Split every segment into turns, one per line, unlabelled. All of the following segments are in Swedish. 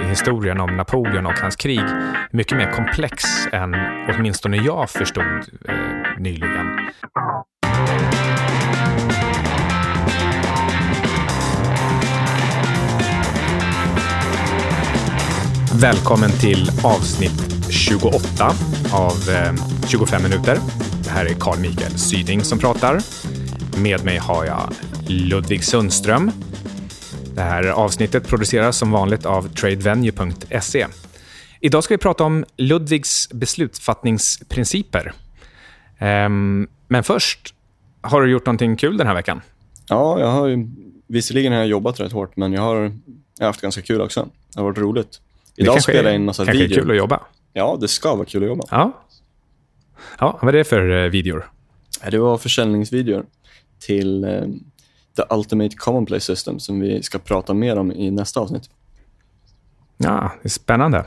historien om Napoleon och hans krig mycket mer komplex än åtminstone jag förstod nyligen. Välkommen till avsnitt 28 av 25 minuter. Det här är Carl Mikael Syding som pratar. Med mig har jag Ludvig Sundström. Det här avsnittet produceras som vanligt av tradevenue.se. Idag ska vi prata om Ludvigs beslutsfattningsprinciper. Men först, har du gjort någonting kul den här veckan?
Ja, jag har ju visserligen jobbat rätt hårt, men jag har haft ganska kul också. Det har varit roligt. Idag spelar jag in en massa videor.
Kanske är kul att jobba.
Ja, det ska vara kul att jobba.
Ja, vad är det för videor?
Det var försäljningsvideor till The Ultimate Commonplace System som vi ska prata mer om i nästa avsnitt.
Ja, det är spännande.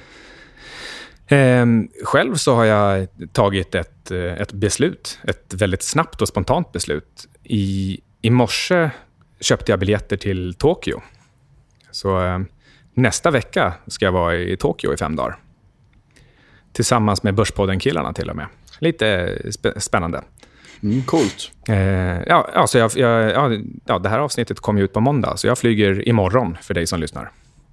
Själv så har jag tagit ett beslut, ett väldigt snabbt och spontant beslut. I morse köpte jag biljetter till Tokyo. Så nästa vecka ska jag vara i Tokyo i 5 dagar. Tillsammans med Börspodden-killarna till och med. Lite spännande.
Coolt.
Så det här avsnittet kommer ut på måndag. Så jag flyger imorgon för dig som lyssnar.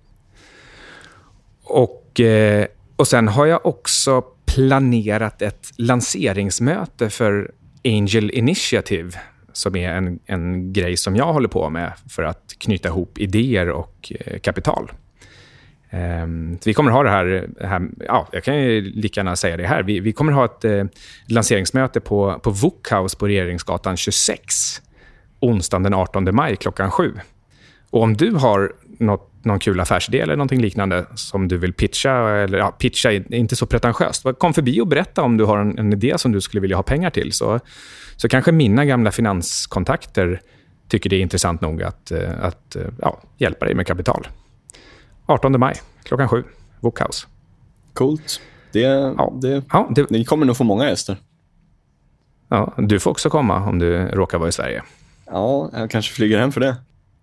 Och sen har jag också planerat ett lanseringsmöte för Angel Initiative. Som är en grej som jag håller på med för att knyta ihop idéer och kapital. Vi kommer ha det här, jag kan ju lika gärna säga det här. Vi kommer ha ett lanseringsmöte på Wokhaus på Regeringsgatan 26 onsdagen den 18 maj klockan 7. Och om du har någon kul affärsidé eller någonting liknande som du vill pitcha, pitcha är inte så pretentiöst. Kom förbi och berätta om du har en idé som du skulle vilja ha pengar till. Så kanske mina gamla finanskontakter tycker det är intressant nog att hjälpa dig med kapital. 18 maj, klockan 7, Wokhaus.
Coolt. Ni kommer nog få många gäster.
Ja, du får också komma om du råkar vara i Sverige.
Ja, jag kanske flyger hem för det.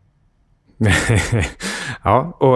Ja, och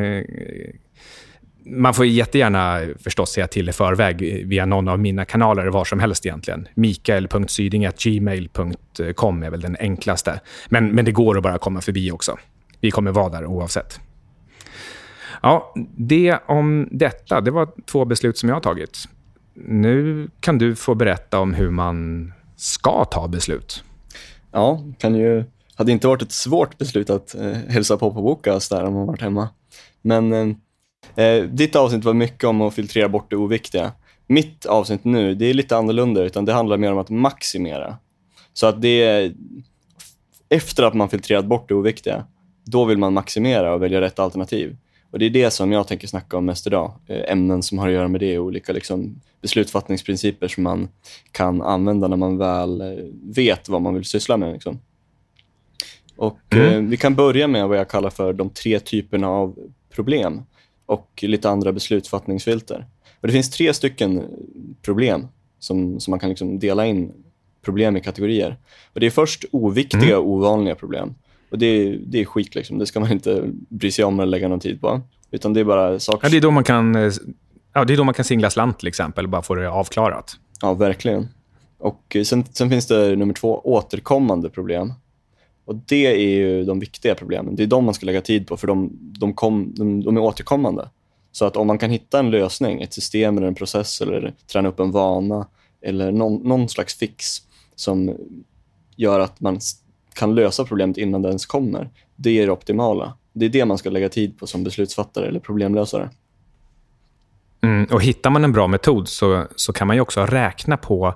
man får jättegärna förstås säga till i förväg via någon av mina kanaler var som helst egentligen. mikael.syding@gmail.com är väl den enklaste. Men det går att bara komma förbi också. Vi kommer vara där oavsett. Ja, det om detta. Det var 2 beslut som jag har tagit. Nu kan du få berätta om hur man ska ta beslut.
Ja, hade inte varit ett svårt beslut att hälsa på Wokhaus där om man varit hemma. Men ditt avsnitt var mycket om att filtrera bort det oviktiga. Mitt avsnitt nu, det är lite annorlunda, utan det handlar mer om att maximera. Så att det är efter att man filtrerat bort det oviktiga, då vill man maximera och välja rätt alternativ. Och det är det som jag tänker snacka om mest idag. Ämnen som har att göra med det, olika beslutsfattningsprinciper som man kan använda när man väl vet vad man vill syssla med. Och vi kan börja med vad jag kallar för de 3 typerna av problem och lite andra beslutsfattningsfilter. Och det finns 3 stycken problem som man kan dela in problem i kategorier. Och det är först oviktiga och ovanliga problem. Och det är skit Det ska man inte bry sig om eller lägga någon tid på. Utan det är bara saker.
Ja, det är då man kan singla slant till exempel och bara få det avklarat.
Ja, verkligen. Och sen finns det nummer 2, återkommande problem. Och det är ju de viktiga problemen. Det är de man ska lägga tid på, för de är återkommande. Så att om man kan hitta en lösning, ett system eller en process eller träna upp en vana eller någon slags fix som gör att man kan lösa problemet innan det ens kommer, det är det optimala. Det är det man ska lägga tid på som beslutsfattare eller problemlösare.
Och hittar man en bra metod så kan man ju också räkna på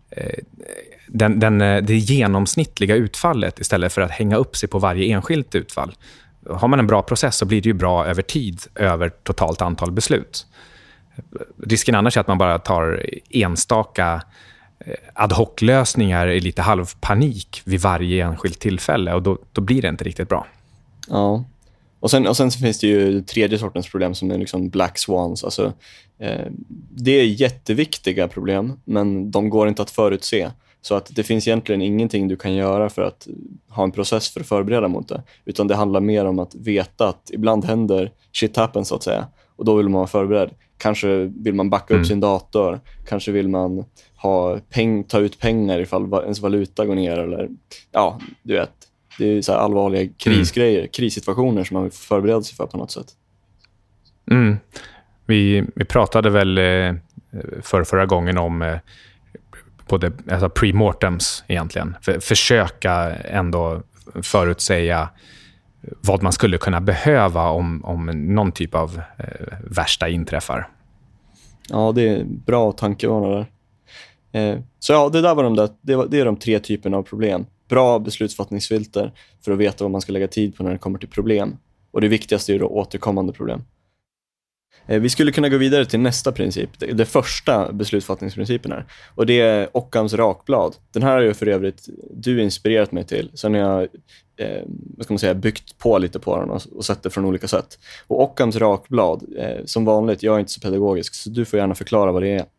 det genomsnittliga utfallet istället för att hänga upp sig på varje enskilt utfall. Har man en bra process så blir det ju bra över tid, över totalt antal beslut. Risken annars är att man bara tar enstaka ad hoc-lösningar i lite halvpanik vid varje enskilt tillfälle, och då blir det inte riktigt bra.
Ja. Och sen så finns det ju 3:e sortens problem som är black swans. Alltså, det är jätteviktiga problem, men de går inte att förutse. Så att det finns egentligen ingenting du kan göra för att ha en process för att förbereda mot det. Utan det handlar mer om att veta att ibland händer shit happens så att säga. Och då vill man vara förberedd. Kanske vill man backa upp sin dator. Kanske vill man ta ut pengar ifall ens valuta går ner. Eller, ja, du vet. Det är så här allvarliga krisgrejer, krissituationer som man vill förbereda sig för på något sätt.
Vi pratade väl förra gången om både pre-mortems egentligen. Försöka ändå förutsäga vad man skulle kunna behöva om någon typ av värsta inträffar.
Ja, det är bra tankevana där. Så ja, det där var det är de 3 typerna av problem. Bra beslutsfattningsfilter för att veta vad man ska lägga tid på när det kommer till problem. Och det viktigaste är ju då återkommande problem. Vi skulle kunna gå vidare till nästa princip. Det första beslutsfattningsprincipen här. Och det är Ockhams rakblad. Den här har ju för övrigt du inspirerat mig till. Sen har jag byggt på lite på den och sett det från olika sätt. Och Ockhams rakblad, som vanligt, jag är inte så pedagogisk, så du får gärna förklara vad det är.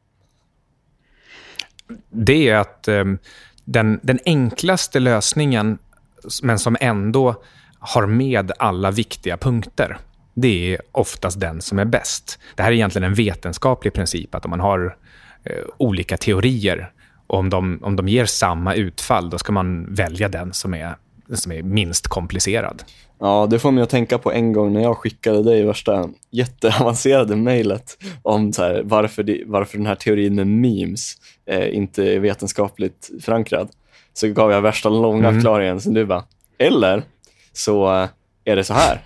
Det är att den enklaste lösningen, men som ändå har med alla viktiga punkter, det är oftast den som är bäst. Det här är egentligen en vetenskaplig princip, att om man har olika teorier, och om de ger samma utfall, då ska man välja den som är minst komplicerad. Ja, det får mig att tänka på en gång när jag skickade dig värsta jätteavancerade mejlet om så här, varför den här teorin med memes inte är vetenskapligt förankrad. Så gav jag värsta långa förklaringen som du bara, eller så är det så här.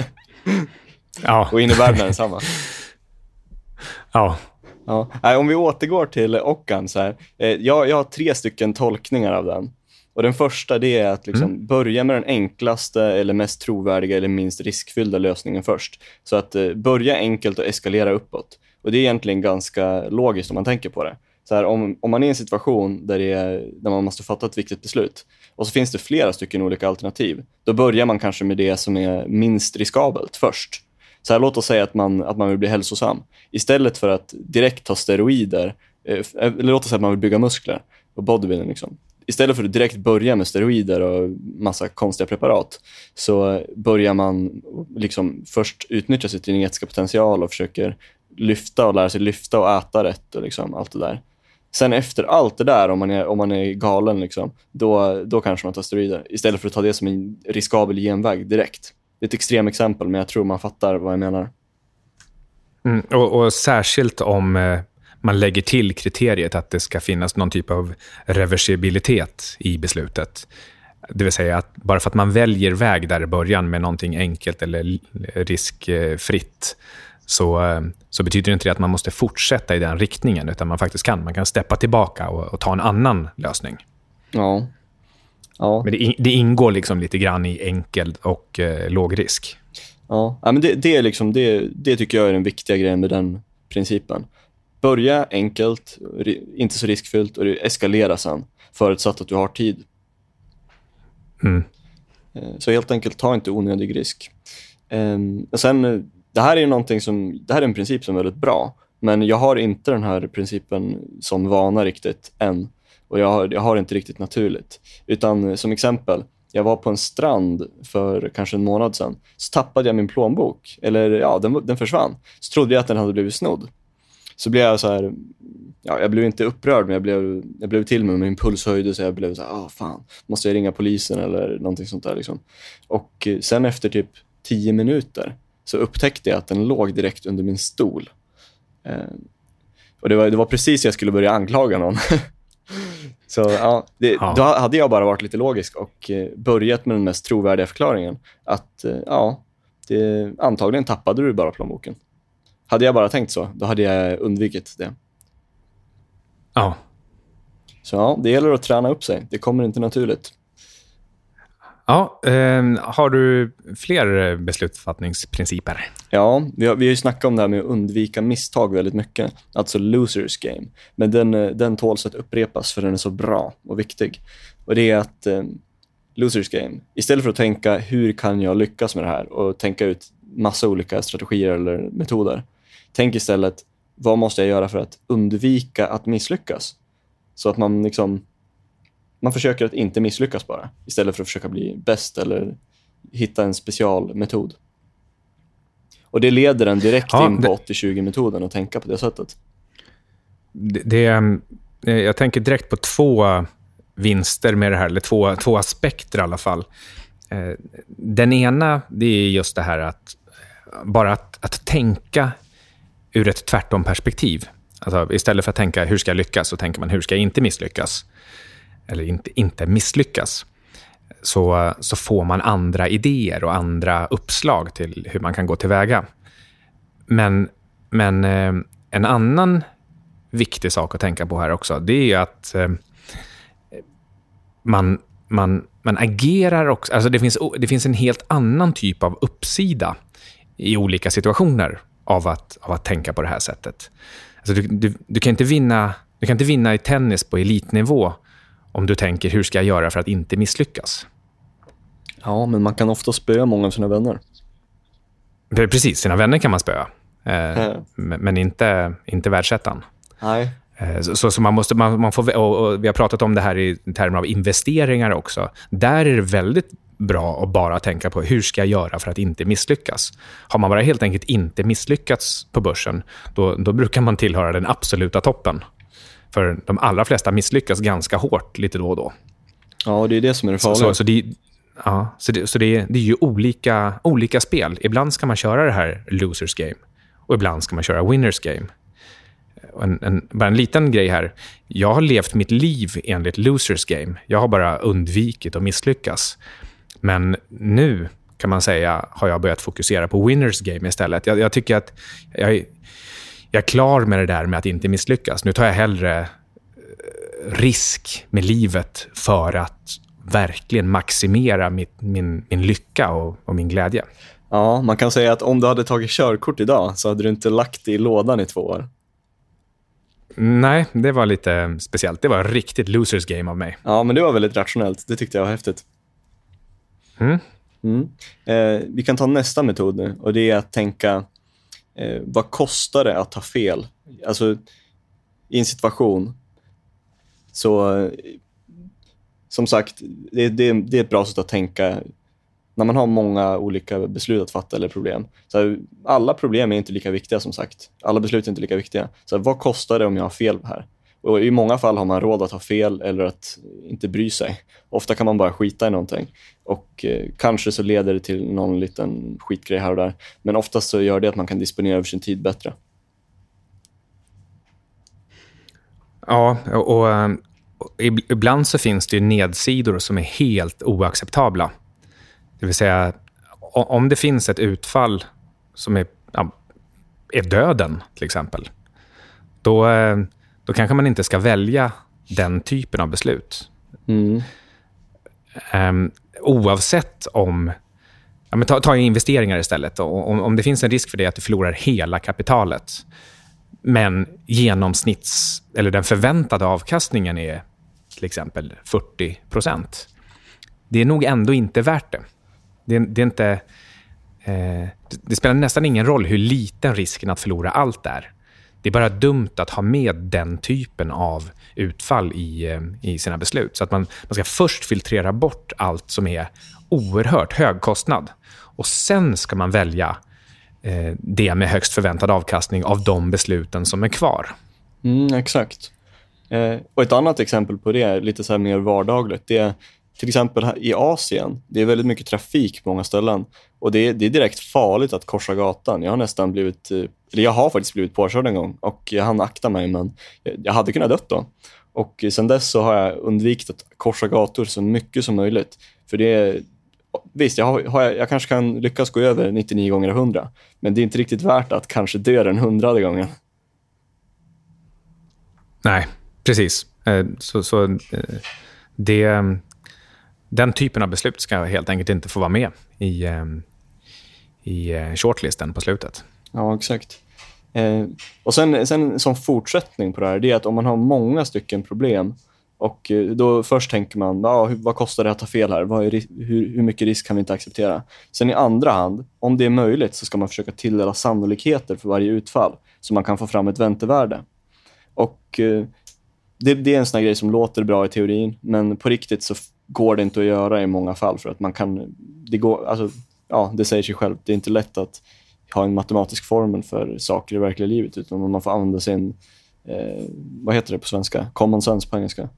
Ja. Och innebörden är densamma. Ja. Ja. Om vi återgår till Ockham så här. Jag har 3 stycken tolkningar av den. Och den första, det är att liksom börja med den enklaste eller mest trovärdiga eller minst riskfyllda lösningen först. Så att börja enkelt och eskalera uppåt. Och det är egentligen ganska logiskt om man tänker på det. Så här, om man är i en situation där man måste fatta ett viktigt beslut och så finns det flera stycken olika alternativ, då börjar man kanske med det som är minst riskabelt först. Så här, låt oss säga att man vill bli hälsosam. Istället för att direkt ta steroider, eller låt oss säga att man vill bygga muskler och bodybuilding liksom. Istället för att direkt börja med steroider och massa konstiga preparat, så börjar man liksom först utnyttja sin genetiska potential och försöker lyfta och lära sig lyfta och äta rätt och liksom allt det där. Sen efter allt det där, om man är galen liksom, då kanske man tar steroider istället för att ta det som en riskabel genväg direkt. Det är ett extremt exempel, men jag tror man fattar vad jag menar. Och särskilt om man lägger till kriteriet att det ska finnas någon typ av reversibilitet i beslutet. Det vill säga att bara för att man väljer väg där i början med någonting enkelt eller riskfritt, så betyder det inte det att man måste fortsätta i den riktningen, utan man faktiskt kan steppa tillbaka och ta en annan lösning. Ja. Men det ingår liksom lite grann i enkel och låg risk. Ja, men det är liksom det tycker jag är den viktiga grejen med den principen. Börja enkelt, inte så riskfyllt, och eskalera sen, förutsatt att du har tid. Så helt enkelt, ta inte onödig risk. Och sen, det här är en princip som är väldigt bra, men jag har inte den här principen som vana riktigt än. Och jag har inte riktigt naturligt. Utan som exempel, jag var på en strand för kanske en månad sedan. Så tappade jag min plånbok. Eller ja, den försvann. Så trodde jag att den hade blivit snodd. Så blev jag så här, ja, jag blev inte upprörd, men jag blev till med min puls höjde, så jag blev så här, fan, måste jag ringa polisen eller någonting sånt där liksom. Och sen efter typ 10 minuter så upptäckte jag att den låg direkt under min stol. Och det var precis jag skulle börja anklaga någon. Så ja, då hade jag bara varit lite logisk och börjat med den mest trovärdiga förklaringen. Att antagligen tappade du bara plånboken. Hade jag bara tänkt så, då hade jag undvikit det. Ja. Så ja, det gäller att träna upp sig. Det kommer inte naturligt. Ja, har du fler beslutsfattningsprinciper? Ja, vi har ju snackat om det här med att undvika misstag väldigt mycket. Alltså losers game. Men den tåls att upprepas för den är så bra och viktig. Och det är att losers game, istället för att tänka hur kan jag lyckas med det här och tänka ut massa olika strategier eller metoder, tänk istället vad måste jag göra för att undvika att misslyckas. Så att man liksom
man försöker att inte misslyckas bara, istället för att försöka bli bäst eller hitta en specialmetod. Och det leder en direkt in på 80-20-metoden att tänka på det sättet.
Jag tänker direkt på två vinster med det här, eller två aspekter i alla fall. Den ena, det är just det här att tänka ur ett tvärtom perspektiv. Alltså, istället för att tänka hur ska jag lyckas, så tänker man hur ska jag inte misslyckas. Eller inte misslyckas. Så får man andra idéer och andra uppslag till hur man kan gå tillväga. Men en annan viktig sak att tänka på här också, det är att man agerar också. Alltså det finns en helt annan typ av uppsida i olika situationer av att tänka på det här sättet. Alltså du kan inte vinna i tennis på elitnivå om du tänker hur ska jag göra för att inte misslyckas.
Ja, men man kan ofta spöa många av sina vänner.
Precis, sina vänner kan man spöa. Men inte världsettan.
Nej.
Så man får, och vi har pratat om det här i termer av investeringar också. Där är det väldigt bra att bara tänka på hur ska jag göra för att inte misslyckas. Har man bara helt enkelt inte misslyckats på börsen, då brukar man tillhöra den absoluta toppen. För de allra flesta misslyckas ganska hårt lite då och då.
Ja, det är det som är det farliga.
Så det är ju olika spel. Ibland ska man köra det här losers game och ibland ska man köra winners game. Bara en liten grej här. Jag har levt mitt liv enligt losers game. Jag har bara undvikit att misslyckas. Men nu kan man säga har jag börjat fokusera på winners game istället. Jag tycker att jag är klar med det där med att inte misslyckas. Nu tar jag hellre risk med livet för att verkligen maximera min lycka och min glädje.
Ja, man kan säga att om du hade tagit körkort idag så hade du inte lagt det i lådan i 2 år.
Nej, det var lite speciellt. Det var ett riktigt losers game av mig.
Ja, men det var väldigt rationellt. Det tyckte jag var häftigt. Vi kan ta nästa metod nu. Och det är att tänka, vad kostar det att ta fel? Alltså, i en situation. Så, som sagt, det är ett bra sätt att tänka när man har många olika beslut att fatta eller problem. Så alla problem är inte lika viktiga, som sagt. Alla beslut är inte lika viktiga. Så vad kostar det om jag har fel här? Och i många fall har man råd att ha fel eller att inte bry sig. Ofta kan man bara skita i någonting. Och kanske så leder det till någon liten skitgrej här och där. Men oftast så gör det att man kan disponera över sin tid bättre.
Ja, och ibland så finns det ju nedsidor som är helt oacceptabla. Det vill säga, om det finns ett utfall som är döden till exempel, då kanske man inte ska välja den typen av beslut. Oavsett om... ta investeringar istället. Om det finns en risk för det att du förlorar hela kapitalet, men eller den förväntade avkastningen är till exempel 40%. Det är nog ändå inte värt det. Det är inte... det spelar nästan ingen roll hur liten risken att förlora allt är. Det är bara dumt att ha med den typen av utfall i sina beslut. Så att man ska först filtrera bort allt som är oerhört hög kostnad. Och sen ska man välja det med högst förväntad avkastning av de besluten som är kvar.
Exakt. Och ett annat exempel på det är lite så här mer vardagligt. Det är till exempel här i Asien. Det är väldigt mycket trafik på många ställen. Och det är direkt farligt att korsa gatan. Jag har faktiskt blivit påkörd en gång. Och jag hann akta mig, men jag hade kunnat dött då. Och sen dess så har jag undvikit att korsa gator så mycket som möjligt. För det är... Visst, jag kanske kan lyckas gå över 99 gånger 100. Men det är inte riktigt värt att kanske dö den 100:e gången.
Nej, precis. Den typen av beslut ska helt enkelt inte få vara med i shortlisten på slutet. Ja,
exakt. Och sen som fortsättning på det här, det är att om man har många stycken problem och då först tänker man, vad kostar det att ta fel här? Hur mycket risk kan vi inte acceptera? Sen i andra hand, om det är möjligt så ska man försöka tilldela sannolikheter för varje utfall så man kan få fram ett väntevärde. Och det är en sån här grej som låter bra i teorin, men på riktigt så går det inte att göra i många fall, för att man kan, det går, alltså, ja, det säger sig själv, det är inte lätt att ha en matematisk formel för saker i verkliga livet, utan man får använda sin vad heter det på svenska? Common sense på engelska.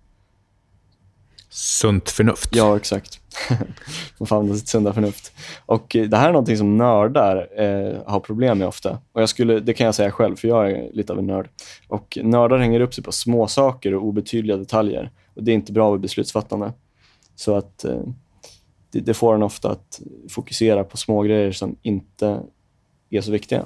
Sunt förnuft.
Ja, exakt. Man får använda sitt sunda förnuft. Och det här är någonting som nördar har problem med ofta. Och det kan jag säga själv, för jag är lite av en nörd. Och nördar hänger upp sig på små saker och obetydliga detaljer. Och det är inte bra vid beslutsfattande. Så att det får en ofta att fokusera på små grejer som inte är så viktiga.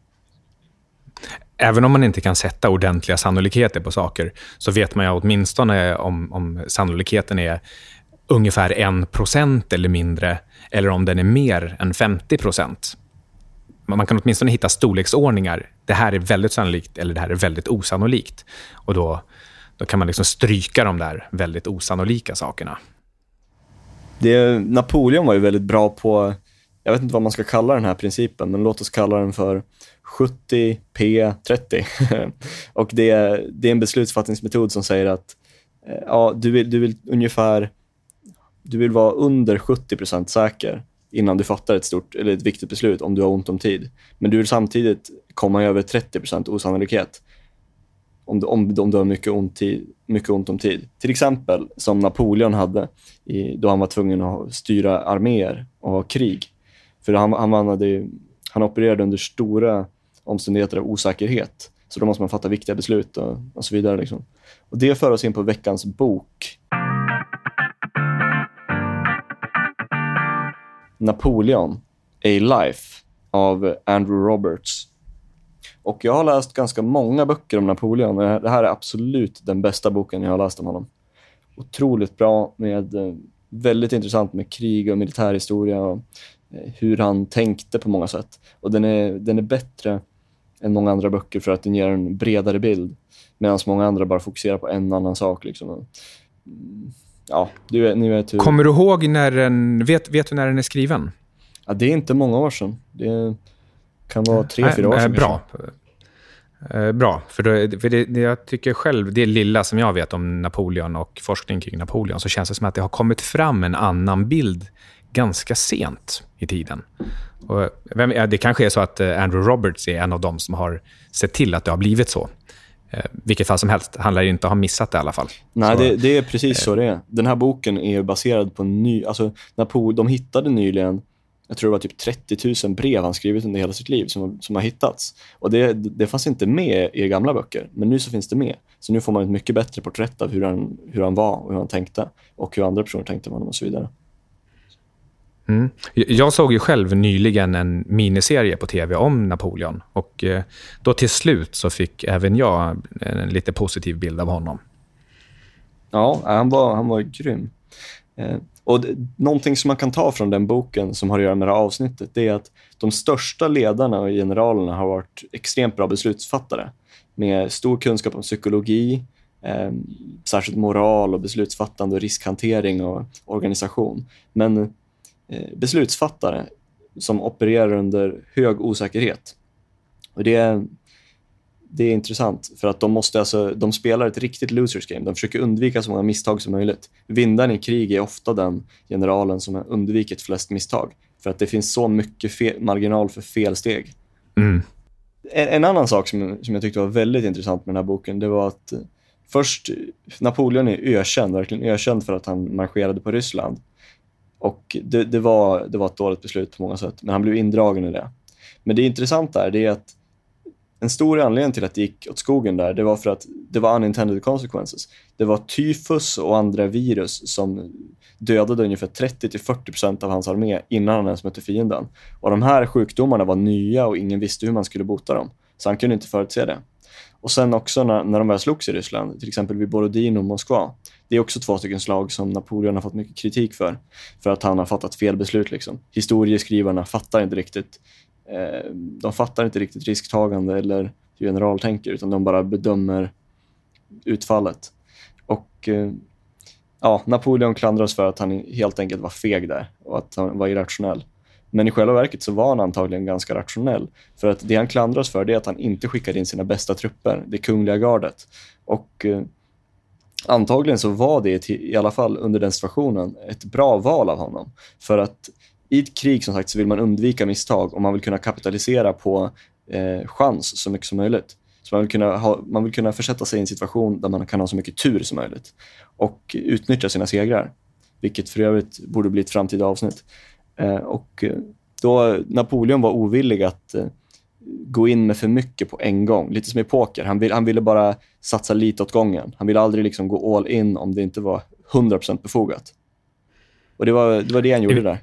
Även om man inte kan sätta ordentliga sannolikheter på saker, så vet man ju åtminstone om sannolikheten är ungefär 1% eller mindre, eller om den är mer än 50%. Man kan åtminstone hitta storleksordningar. Det här är väldigt sannolikt eller det här är väldigt osannolikt. Och då kan man liksom stryka de där väldigt osannolika sakerna.
Napoleon var ju väldigt bra på, jag vet inte vad man ska kalla den här principen, men låt oss kalla den för 70p30. Och det är en beslutsfattningsmetod som säger att ja, du vill vara under 70% säker innan du fattar ett viktigt beslut om du har ont om tid. Men du vill samtidigt komma över 30% osannolikhet om du har mycket ont om tid. Till exempel som Napoleon hade då han var tvungen att styra arméer och ha krig. För han opererade under stora omständigheter av osäkerhet. Så då måste man fatta viktiga beslut och så vidare. Liksom. Och det för oss in på veckans bok. Napoleon, A Life av Andrew Roberts. Och jag har läst ganska många böcker om Napoleon. Det här är absolut den bästa boken jag har läst om honom. Otroligt bra, väldigt intressant med krig och militärhistoria och hur han tänkte på många sätt. Och den är bättre än många andra böcker för att den ger en bredare bild. Medan många andra bara fokuserar på en annan sak. Liksom. Ja, ni vet hur...
Kommer du ihåg vet du när den är skriven?
Ja, det är inte många år sedan. Det kan vara 3-4 år sedan.
Bra, för jag tycker själv, det lilla som jag vet om Napoleon och forskning kring Napoleon, så känns det som att det har kommit fram en annan bild ganska sent i tiden. Och det kanske är så att Andrew Roberts är en av dem som har sett till att det har blivit så. Vilket fall som helst, han lär ju inte ha missat det i alla fall.
Nej, det är precis så det är. Den här boken är baserad på de hittade nyligen, jag tror det var typ 30 000 brev han skrivit under hela sitt liv som har hittats. Och det fanns inte med i gamla böcker, men nu så finns det med. Så nu får man ett mycket bättre porträtt av hur han var och hur han tänkte och hur andra personer tänkte om honom och så vidare.
Mm. Jag såg ju själv nyligen en miniserie på tv om Napoleon, och då till slut så fick även jag en lite positiv bild av honom. Ja,
han var grym. Och någonting som man kan ta från den boken som har att göra med det här avsnittet, det är att de största ledarna och generalerna har varit extremt bra beslutsfattare med stor kunskap om psykologi, särskilt moral och beslutsfattande och riskhantering och organisation. Men beslutsfattare som opererar under hög osäkerhet. Och det är intressant för att de spelar ett riktigt losers game. De försöker undvika så många misstag som möjligt. Vinnaren i krig är ofta den generalen som har undvikit flest misstag. För att det finns så mycket marginal för felsteg.
Mm.
En annan sak som jag tyckte var väldigt intressant med den här boken, det var att först, Napoleon är verkligen ökänd för att han marscherade på Ryssland. Och det var ett dåligt beslut på många sätt. Men han blev indragen i det. Men det intressanta är att en stor anledning till att det gick åt skogen där, det var för att det var unintended consequences. Det var tyfus och andra virus som dödade ungefär 30-40% av hans armé innan han ens mötte fienden. Och de här sjukdomarna var nya och ingen visste hur man skulle bota dem. Så han kunde inte förutse det. Och sen också när de väl slogs i Ryssland, till exempel vid Borodino och Moskva. Det är också 2 stycken slag som Napoleon har fått mycket kritik för att han har fattat fel beslut. Liksom. Historieskrivarna fattar inte riktigt. De fattar inte riktigt risktagande eller hur general tänker, utan de bara bedömer utfallet. Och Napoleon klandras för att han helt enkelt var feg där och att han var irrationell. Men i själva verket så var han antagligen ganska rationell. För att det han klandras för, det är att han inte skickade in sina bästa trupper, det kungliga gardet. Och antagligen så var det i alla fall under den situationen ett bra val av honom. För att i ett krig som sagt så vill man undvika misstag och man vill kunna kapitalisera på chans så mycket som möjligt. Så man vill kunna försätta sig i en situation där man kan ha så mycket tur som möjligt och utnyttja sina segrar. Vilket för övrigt borde bli ett framtida avsnitt. Och då Napoleon var ovillig att gå in med för mycket på en gång. Lite som i poker. Han ville bara satsa lite åt gången. Han ville aldrig liksom gå all in om det inte var 100% befogat. Och det var det han gjorde där.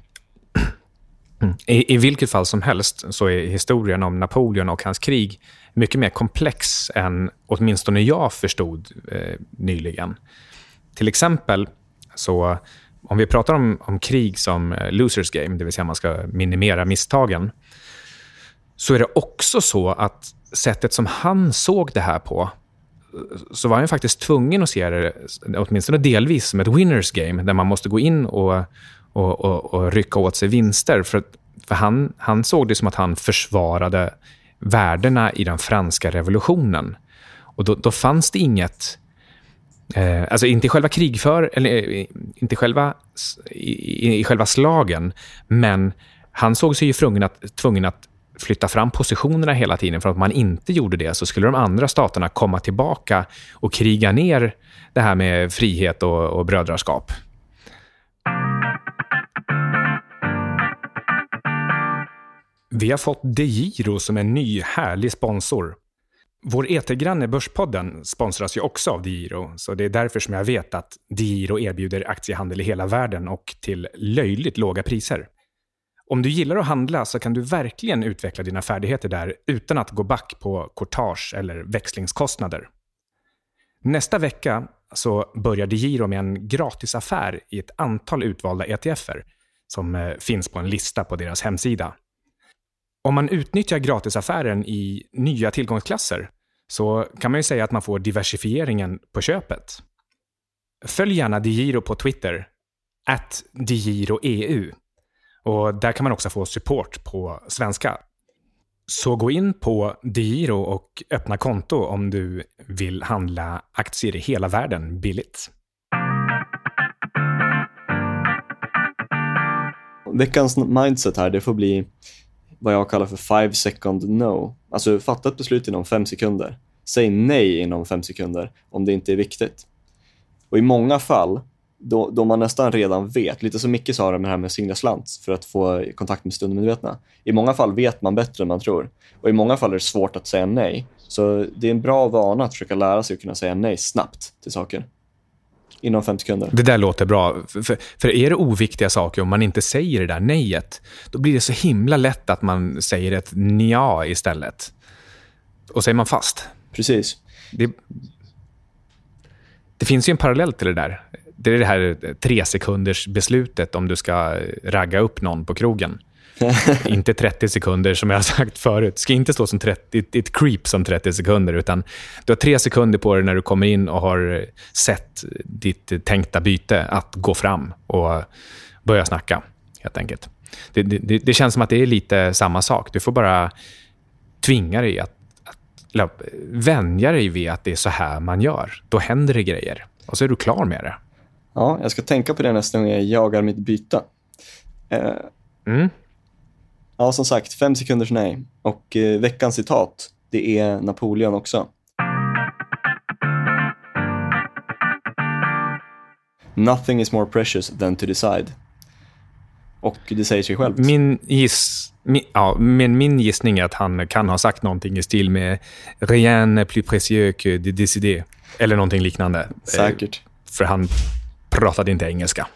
I vilket fall som helst så är historien om Napoleon och hans krig mycket mer komplex än åtminstone jag förstod nyligen. Till exempel så om vi pratar om krig som losers game, det vill säga man ska minimera misstagen, så är det också så att sättet som han såg det här på, så var han faktiskt tvungen att se det åtminstone delvis som ett winners game där man måste gå in och rycka åt sig vinster för han såg det som att han försvarade värdena i den franska revolutionen. Och då fanns det inget alltså inte själva eller inte i själva slagen, men han såg sig ju tvungen att flytta fram positionerna hela tiden, för att om man inte gjorde det så skulle de andra staterna komma tillbaka och kriga ner det här med frihet och brödraskap. Vi har fått DeGiro som en ny härlig sponsor. Vår etergranne Börspodden sponsras ju också av DeGiro, så det är därför som jag vet att DeGiro erbjuder aktiehandel i hela världen och till löjligt låga priser. Om du gillar att handla så kan du verkligen utveckla dina färdigheter där utan att gå back på courtage eller växlingskostnader. Nästa vecka så börjar DeGiro med en gratisaffär i ett antal utvalda ETFer som finns på en lista på deras hemsida. Om man utnyttjar gratisaffären i nya tillgångsklasser så kan man ju säga att man får diversifieringen på köpet. Följ gärna DeGiro på Twitter, @DeGiroEU. Och där kan man också få support på svenska. Så gå in på DeGiro och öppna konto om du vill handla aktier i hela världen billigt.
Veckans mindset här, det får bli vad jag kallar för 5-second no. Alltså fatta ett beslut inom 5 sekunder. Säg nej inom 5 sekunder om det inte är viktigt. Och i många fall, då man nästan redan vet, lite som Micke sa med det här med singla slant för att få kontakt med undermedvetna. I många fall vet man bättre än man tror. Och i många fall är det svårt att säga nej. Så det är en bra vana att försöka lära sig att kunna säga nej snabbt till saker. Inom 5 sekunder. Det
där låter bra. För är det oviktiga saker, om man inte säger det där nejet, då blir det så himla lätt att man säger ett nja istället. Och säger man fast.
Precis.
Det finns ju en parallell till det där. Det är det här 3 sekunders beslutet om du ska ragga upp någon på krogen. Inte 30 sekunder som jag har sagt förut. Det ska inte stå som ett creep som 30 sekunder, utan du har 3 sekunder på dig när du kommer in och har sett ditt tänkta byte att gå fram och börja snacka, helt enkelt. Det känns som att det är lite samma sak. Du får bara tvinga dig att vänja dig vid att det är så här man gör. Då händer det grejer och så är du klar med det.
Ja, jag ska tänka på det nästa gång jag jagar mitt byte. Ja, som sagt, 5 sekunders nej. Och veckans citat, det är Napoleon också. Nothing is more precious than to decide. Och det säger sig självt. Min gissning är att han kan ha sagt någonting i stil med rien n'est plus précieux que de décider. Eller någonting liknande. Säkert.
För han pratade inte engelska.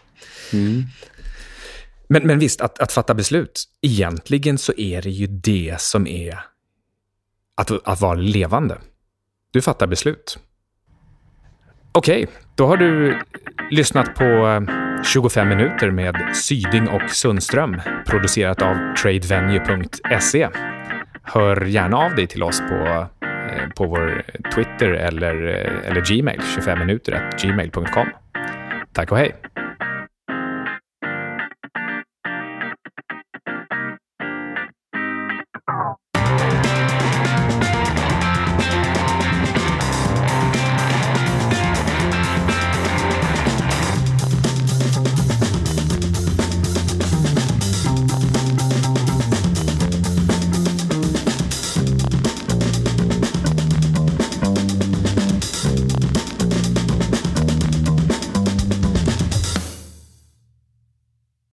Men visst, att fatta beslut, egentligen så är det ju det som är att vara levande. Du fattar beslut. Okej, då har du lyssnat på 25 minuter med Syding och Sundström, producerat av tradevenue.se. Hör gärna av dig till oss på vår Twitter eller Gmail, 25minuter@gmail.com. Tack och hej!